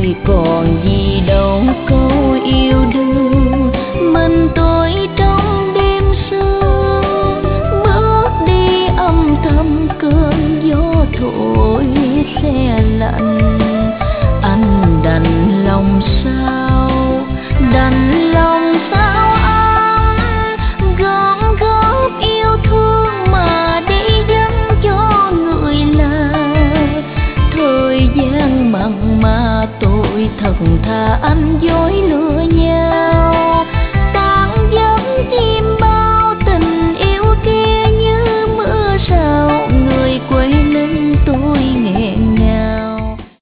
rồi còn gì đâu câu yêu đương. Mình tôi trong đêm sương bước đi âm thầm, cơn gió thổi se lạnh.